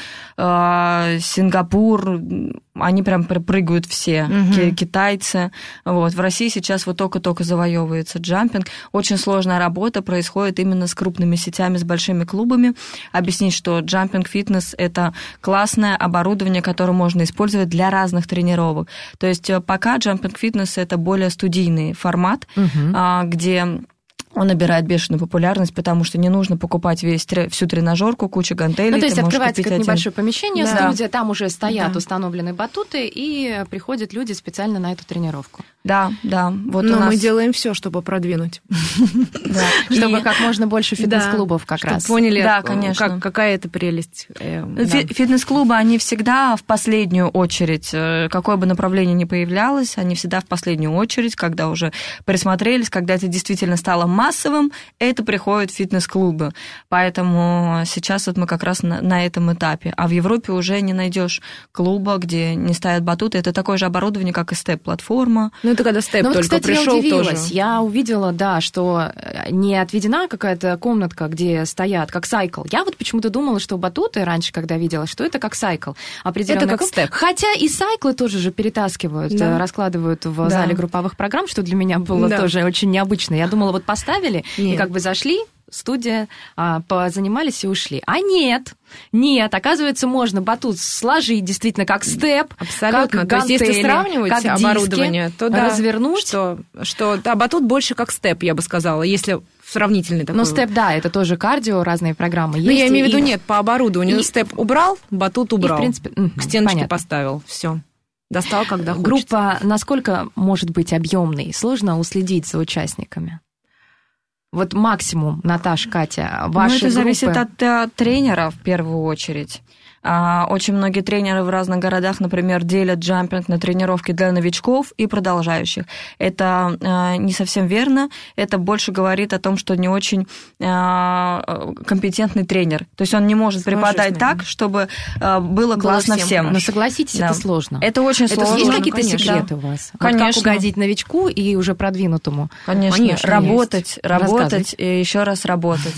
Сингапур. Они прям прыгают все, угу. китайцы. Вот. В России сейчас вот только-только завоевывается джампинг. Очень сложная работа происходит именно с крупными сетями, с большими клубами. Объяснить, что джампинг-фитнес – это классное оборудование, которое можно использовать для разных тренировок. То есть пока джампинг-фитнес – это более студийный формат, угу. где... он набирает бешеную популярность, потому что не нужно покупать весь, всю тренажерку, кучу гантелей. Ну, то есть открывается как небольшое помещение, да. студия, там уже стоят да. установлены батуты, и приходят люди специально на эту тренировку. Да, да. Вот Но у нас... мы делаем все, чтобы продвинуть. Чтобы как можно больше фитнес-клубов как раз. Поняли, да, конечно. какая это прелесть. Фитнес-клубы, они всегда в последнюю очередь, какое бы направление ни появлялось, они всегда в последнюю очередь, когда уже присмотрелись, когда это действительно стало массовым, это приходит в фитнес-клубы. Поэтому сейчас вот мы как раз на, на этом этапе. А в Европе уже не найдешь клуба, где не ставят батуты. Это такое же оборудование, как и степ-платформа. Ну, это когда степ ну, только кстати, пришел я удивилась. тоже. Я увидела, да, что не отведена какая-то комнатка, где стоят, как сайкл. Я вот почему-то думала, что батуты раньше, когда видела, что это как сайкл. Это как степ. Хотя и сайклы тоже же перетаскивают, да. раскладывают в да. зале групповых программ, что для меня было да. тоже очень необычно. Я думала, вот поставили, Нет. и как бы зашли, студия, а, позанимались и ушли. А нет, нет, оказывается, можно батут сложить действительно как степ, абсолютно. как гантели, то есть, если сравнивать как оборудование, диски, то да, развернуть. Что, что да, батут больше как степ, я бы сказала, если сравнительный такой. Ну, степ, да, это тоже кардио, разные программы есть. Ну, я имею в виду, и... нет, по оборудованию. И... Степ убрал, батут убрал. И, в принципе, к стеночке понятно. поставил, все. Достал, когда хочется. Группа насколько может быть объемной? Сложно уследить за участниками? Вот максимум, Наташа, Катя, ваши Ну, это группы... зависит от, от тренера в первую очередь. Очень многие тренеры в разных городах, например, делят джампинг на тренировки для новичков и продолжающих. Это не совсем верно. Это больше говорит о том, что не очень компетентный тренер. То есть он не может преподать так, чтобы было классно всем. всем. Но согласитесь, да. это сложно. Это очень это сложно. Есть какие-то конечно. секреты у вас? Конечно. Вот как угодить новичку и уже продвинутому? Конечно. Конечно работать, работать и еще раз работать.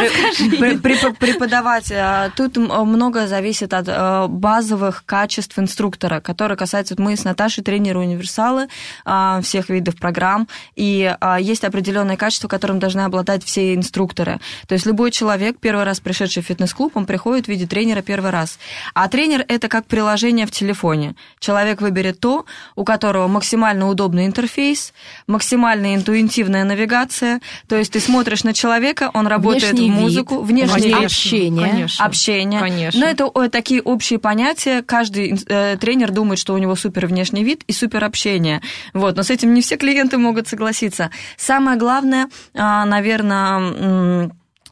Преподавать. Тут многое зависит зависит от базовых качеств инструктора, которые касаются... Мы с Наташей тренеры-универсалы всех видов программ, и есть определенное качество, которым должны обладать все инструкторы. То есть любой человек, первый раз пришедший в фитнес-клуб, он приходит в виде тренера первый раз. А тренер – это как приложение в телефоне. Человек выберет то, у которого максимально удобный интерфейс, максимально интуитивная навигация. То есть ты смотришь на человека, он работает внешний в музыку, вид, внешний вид, общение. Конечно. общение. Конечно. Но это такие общие понятия. Каждый э, тренер думает, что у него супер внешний вид и супер общение. Вот. Но с этим не все клиенты могут согласиться. Самое главное, э, наверное,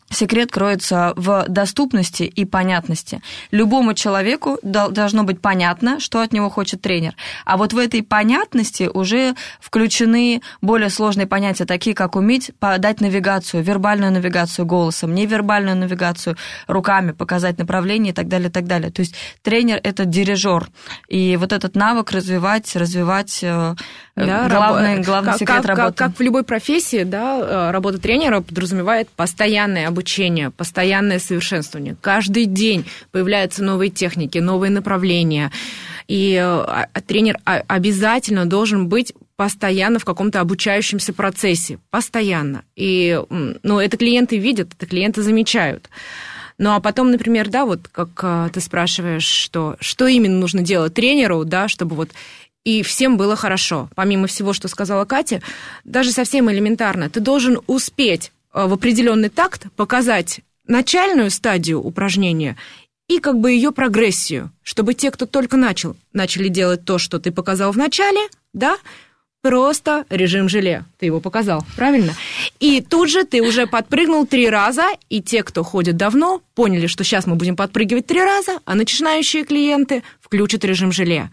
секрет кроется в доступности и понятности. Любому человеку должно быть понятно, что от него хочет тренер. А вот в этой понятности уже включены более сложные понятия, такие как уметь подать навигацию, вербальную навигацию голосом, невербальную навигацию руками, показать направление и так далее, и так далее. То есть тренер – это дирижер. И вот этот навык развивать, развивать да, главный, главный как, секрет как, работы. Как, как в любой профессии, да, работа тренера подразумевает постоянное обучение, постоянное совершенствование. Каждый день появляются новые техники, новые направления. И тренер обязательно должен быть постоянно в каком-то обучающемся процессе. Постоянно. И ну, это клиенты видят, это клиенты замечают. Ну, а потом, например, да, вот как ты спрашиваешь, что, что именно нужно делать тренеру, да, чтобы вот и всем было хорошо. Помимо всего, что сказала Катя, даже совсем элементарно, ты должен успеть в определенный такт показать начальную стадию упражнения и как бы ее прогрессию, чтобы те, кто только начал, начали делать то, что ты показал в начале, да, просто режим желе. Ты его показал, правильно? И тут же ты уже подпрыгнул три раза, и те, кто ходит давно, поняли, что сейчас мы будем подпрыгивать три раза, а начинающие клиенты включат режим желе.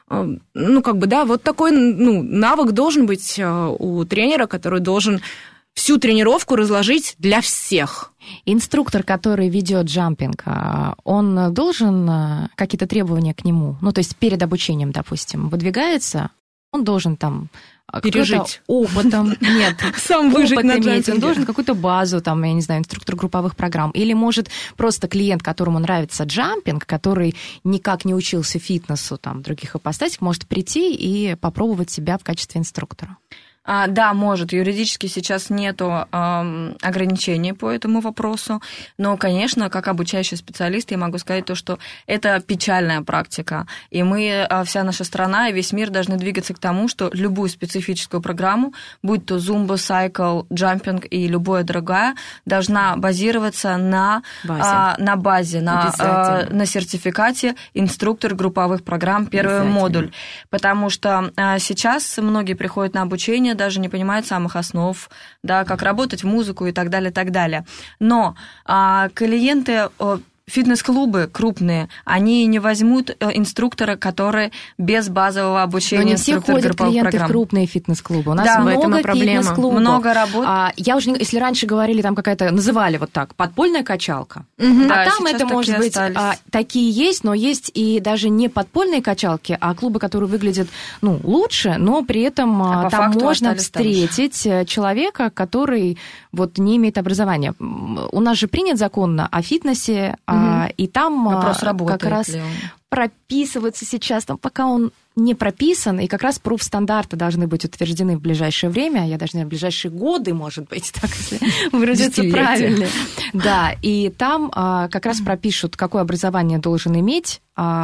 Ну, как бы, да, вот такой ну, навык должен быть у тренера, который должен всю тренировку разложить для всех. Инструктор, который ведет джампинг, он должен какие-то требования к нему, ну, то есть перед обучением, допустим, выдвигается, он должен там пережить опытом, нет, сам выжить на джампинге. Он должен какую-то базу, там, я не знаю, инструктор групповых программ, или может просто клиент, которому нравится джампинг, который никак не учился фитнесу, там, других ипостасях, может прийти и попробовать себя в качестве инструктора. А, да, может. Юридически сейчас нету э, ограничений по этому вопросу, но, конечно, как обучающий специалист я могу сказать то, что это печальная практика, и мы, вся наша страна и весь мир должны двигаться к тому, что любую специфическую программу, будь то зумба, сайкл, джампинг и любое другое, должна базироваться на базе, а, на, базе на, а, на сертификате инструктор групповых программ, первый модуль, потому что а, сейчас многие приходят на обучение, даже не понимают самых основ, да, как работать в музыку и так далее, так далее. Но а, клиенты... Фитнес-клубы крупные, они не возьмут инструктора, который без базового обучения. Но не все ходят клиенты программ. в крупные фитнес-клубы. У нас да, много фитнес-клубов. Много работ. А, я уже, если раньше говорили, там какая-то, называли вот так, подпольная качалка, угу. да, а там это, может быть, а, такие есть, но есть и даже не подпольные качалки, а клубы, которые выглядят, ну, лучше, но при этом а там можно встретить там. человека, который вот не имеет образования. У нас же принят закон о фитнесе, угу. И там вопрос, как раз прописывается сейчас, там, пока он не прописан, и как раз профстандарты должны быть утверждены в ближайшее время, я даже, наверное, в ближайшие годы, может быть, так, если выразиться правильно. Да, и там а, как раз пропишут, какое образование должен иметь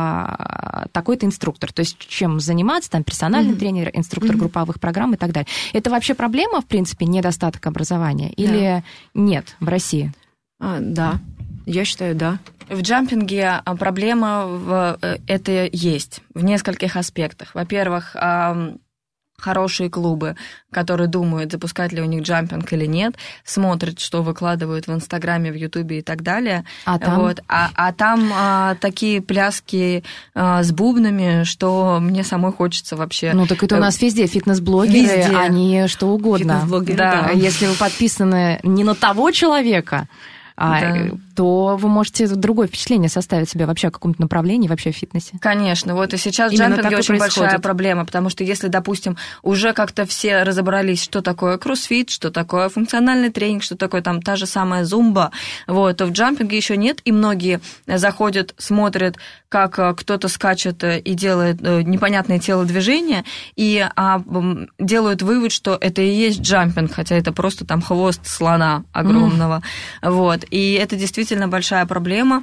а, такой-то инструктор, то есть чем заниматься, там, персональный mm-hmm. тренер, инструктор mm-hmm. групповых программ и так далее. Это вообще проблема, в принципе, недостаток образования? Или да. нет в России? А, да, я считаю, да. В джампинге проблема в, это есть в нескольких аспектах. Во-первых, хорошие клубы, которые думают, запускать ли у них джампинг или нет, смотрят, что выкладывают в Инстаграме, в Ютубе и так далее. А там, вот. а, а там а, такие пляски а, с бубнами, что мне самой хочется вообще... Ну, так это у нас везде фитнес-блогеры, везде. Они что угодно. Фитнес-блогеры, да. да. Если вы подписаны не на того человека, да. то вы можете другое впечатление составить себе вообще о каком-то направлении, вообще в фитнесе. Конечно, вот и сейчас в джампинге очень большая проблема, потому что если, допустим, уже как-то все разобрались, что такое кроссфит, что такое функциональный тренинг, что такое там та же самая зумба, вот, то в джампинге еще нет, и многие заходят, смотрят, как кто-то скачет и делает непонятные телодвижения, и а, делают вывод, что это и есть джампинг, хотя это просто там хвост слона огромного, mm. вот. И это действительно большая проблема.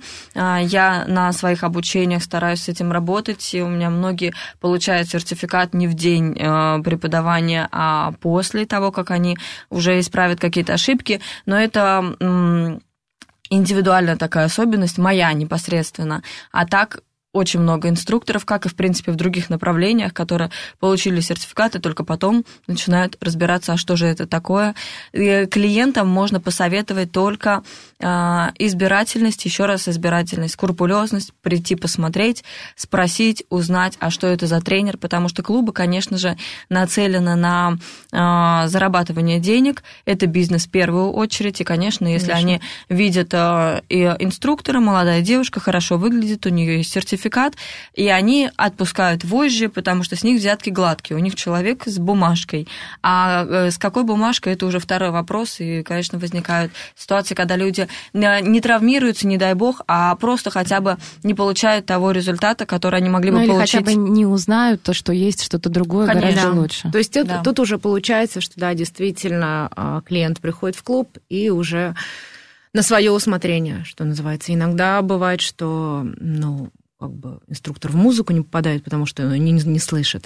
Я на своих обучениях стараюсь с этим работать, и у меня многие получают сертификат не в день преподавания, а после того, как они уже исправят какие-то ошибки. Но это индивидуальная такая особенность, моя непосредственно. А так очень много инструкторов, как и, в принципе, в других направлениях, которые получили сертификаты, только потом начинают разбираться, а что же это такое. И клиентам можно посоветовать только избирательность, еще раз избирательность, скрупулезность, прийти посмотреть, спросить, узнать, а что это за тренер, потому что клубы, конечно же, нацелены на зарабатывание денег, это бизнес в первую очередь, и, конечно, если конечно. Они видят и инструктора, молодая девушка, хорошо выглядит, у нее есть сертификат, и они отпускают вожжи, потому что с них взятки гладкие. У них человек с бумажкой. А с какой бумажкой, это уже второй вопрос. И, конечно, возникают ситуации, когда люди не травмируются, не дай бог, а просто хотя бы не получают того результата, который они могли бы ну, или получить. хотя бы не узнают то, что есть что-то другое, конечно. Гораздо лучше. То есть да. тут уже получается, что да, действительно клиент приходит в клуб и уже на свое усмотрение, что называется. Иногда бывает, что, ну, как бы инструктор в музыку не попадает, потому что не, не слышит.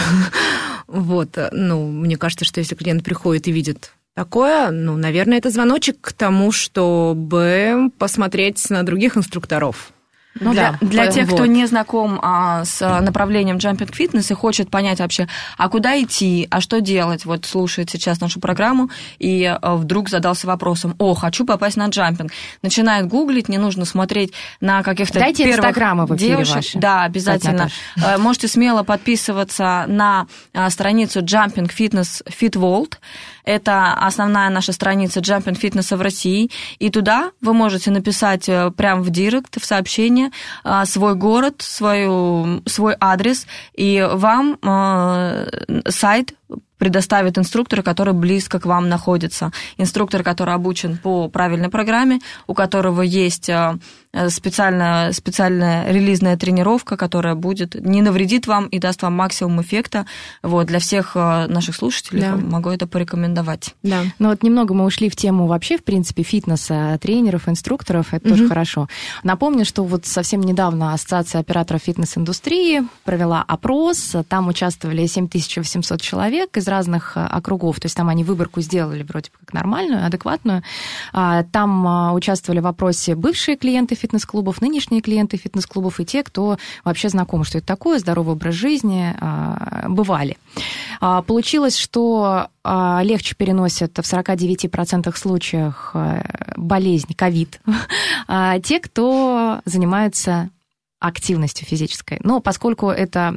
Вот, ну, мне кажется, что если клиент приходит и видит такое, ну, наверное, это звоночек к тому, чтобы посмотреть на других инструкторов. Ну, да, для, для тех, вот. кто не знаком а, с направлением Jumping Fitness и хочет понять вообще, а куда идти, а что делать, вот слушает сейчас нашу программу и а, вдруг задался вопросом, о, хочу попасть на джампинг. Начинает гуглить, не нужно смотреть на каких-то Дайте первых инстаграмы в эфире девушек. ваши. Да, обязательно. Кстати, можете смело подписываться на а, страницу Jumping Fitness Fit World. Это основная наша страница Jumping Fitness в России. И туда вы можете написать прямо в директ, в сообщение, свой город, свою, свой адрес, и вам сайт предоставит инструктора, который близко к вам находится. Инструктор, который обучен по правильной программе, у которого есть специальная, специальная релизная тренировка, которая будет, не навредит вам и даст вам максимум эффекта. Вот, для всех наших слушателей да. могу это порекомендовать. Да. Ну вот немного мы ушли в тему вообще, в принципе, фитнеса, тренеров, инструкторов, это угу. тоже хорошо. Напомню, что вот совсем недавно Ассоциация операторов фитнес-индустрии провела опрос, там участвовали семь тысяч восемьсот человек из разных округов, то есть там они выборку сделали вроде бы как нормальную, адекватную. Там участвовали в опросе бывшие клиенты фитнес-клубов, нынешние клиенты фитнес-клубов и те, кто вообще знаком, что это такое, здоровый образ жизни, бывали. Получилось, что легче переносят в сорок девять процентов случаях болезнь, ковид, те, кто занимаются активностью физической. Но поскольку это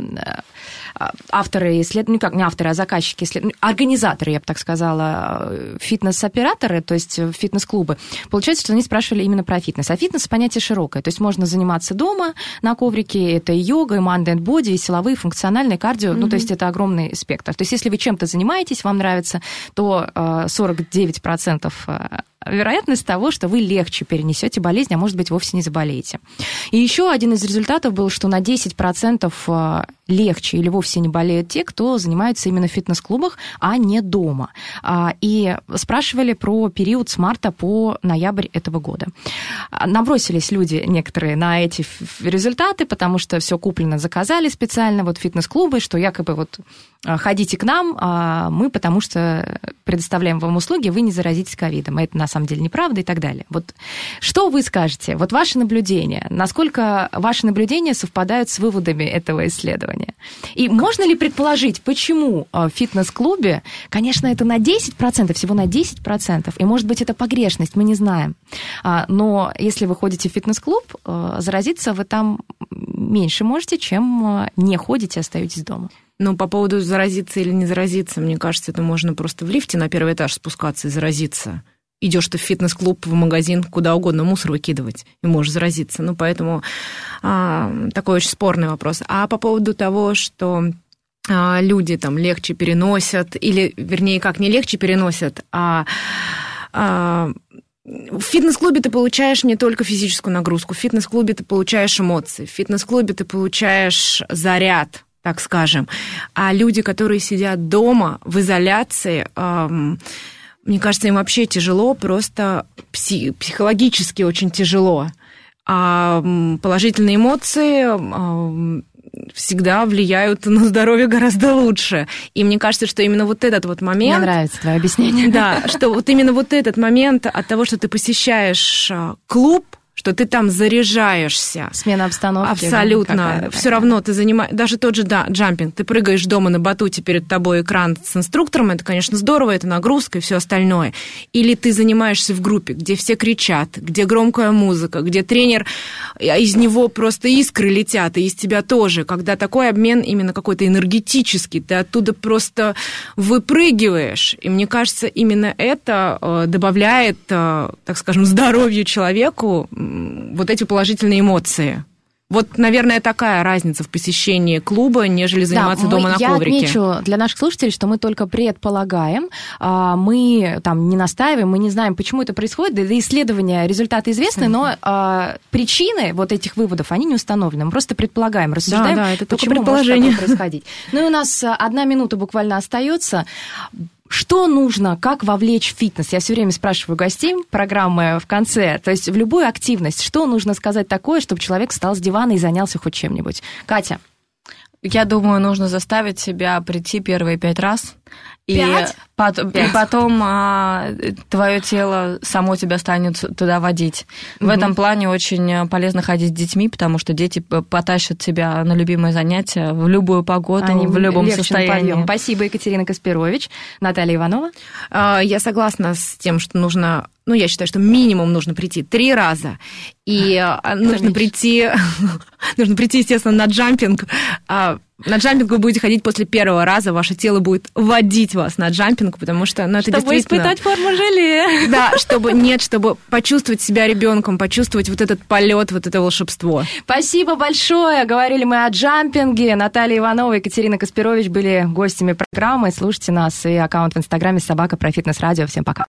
авторы исследований, ну как не авторы, а заказчики исследований, организаторы, я бы так сказала, фитнес-операторы, то есть фитнес-клубы, получается, что они спрашивали именно про фитнес. А фитнес понятие широкое, то есть можно заниматься дома на коврике, это и йога, и mind and body, и силовые, функциональные, кардио, mm-hmm. ну то есть это огромный спектр. То есть если вы чем-то занимаетесь, вам нравится, то сорок девять процентов вероятность того, что вы легче перенесете болезнь, а может быть, вовсе не заболеете. И еще один из результатов был, что на десять процентов легче или вовсе не болеют те, кто занимается именно в фитнес-клубах, а не дома. И спрашивали про период с марта по ноябрь этого года. Набросились люди некоторые на эти результаты, потому что все куплено, заказали специально, вот фитнес-клубы, что якобы вот ходите к нам, мы потому что предоставляем вам услуги, вы не заразитесь ковидом. Это на самом деле неправда и так далее. Вот что вы скажете? Вот ваши наблюдения, насколько ваши наблюдения совпадают с выводами этого исследования? И можно ли предположить, почему в фитнес-клубе, конечно, это на десять процентов, всего на десять процентов, и, может быть, это погрешность, мы не знаем, но если вы ходите в фитнес-клуб, заразиться вы там меньше можете, чем не ходите, остаетесь дома. Ну, по поводу заразиться или не заразиться, мне кажется, это можно просто в лифте на первый этаж спускаться и заразиться. Идешь ты в фитнес-клуб, в магазин, куда угодно мусор выкидывать, и можешь заразиться. Ну, поэтому а, такой очень спорный вопрос. А по поводу того, что а, люди там легче переносят, или, вернее, как не легче переносят, а... а в фитнес-клубе ты получаешь не только физическую нагрузку, в фитнес-клубе ты получаешь эмоции, в фитнес-клубе ты получаешь заряд, так скажем. А люди, которые сидят дома в изоляции... А, мне кажется, им вообще тяжело, просто пси- психологически очень тяжело. А положительные эмоции всегда влияют на здоровье гораздо лучше. И мне кажется, что именно вот этот вот момент... Мне нравится твое объяснение. Да, что вот именно вот этот момент от того, что ты посещаешь клуб, что ты там заряжаешься. Смена обстановки. Абсолютно. Да, все равно ты занимаешь... Даже тот же, да, джампинг. Ты прыгаешь дома на батуте, перед тобой экран с инструктором. Это, конечно, здорово, это нагрузка и все остальное. Или ты занимаешься в группе, где все кричат, где громкая музыка, где тренер, из него просто искры летят, и из тебя тоже. Когда такой обмен именно какой-то энергетический, ты оттуда просто выпрыгиваешь. И мне кажется, именно это добавляет, так скажем, здоровью человеку вот эти положительные эмоции. Вот, наверное, такая разница в посещении клуба, нежели заниматься да, дома мы, на я коврике. Я отмечу для наших слушателей, что мы только предполагаем, мы там не настаиваем, мы не знаем, почему это происходит, да исследования, результаты известны, но причины вот этих выводов, они не установлены. Мы просто предполагаем, рассуждаем, да, да, это почему может такое происходить. Ну и у нас одна минута буквально остается. Что нужно, как вовлечь в фитнес? Я все время спрашиваю гостей программы в конце. То есть в любую активность, что нужно сказать такое, чтобы человек встал с дивана и занялся хоть чем-нибудь? Катя? Я думаю, нужно заставить себя прийти первые пять раз. Пять? И, пот- и потом а, твое тело само тебя станет туда водить. В угу. этом плане очень полезно ходить с детьми, потому что дети потащат тебя на любимые занятия в любую погоду, Они в любом состоянии. Подъем. Спасибо, Екатерина Каспирович. Наталья Иванова? Я согласна с тем, что нужно... Ну, я считаю, что минимум нужно прийти три раза. И а, нужно прийти, нужно прийти, естественно, на джампинг. А, на джампинг вы будете ходить после первого раза, ваше тело будет водить вас на джампинг, потому что, ну, это чтобы действительно... испытать форму желе. Да, чтобы, нет, чтобы почувствовать себя ребенком, почувствовать вот этот полет, вот это волшебство. Спасибо большое. Говорили мы о джампинге. Наталья Иванова и Екатерина Каспирович были гостями программы. Слушайте нас и аккаунт в Инстаграме «Собака про фитнес радио». Всем пока.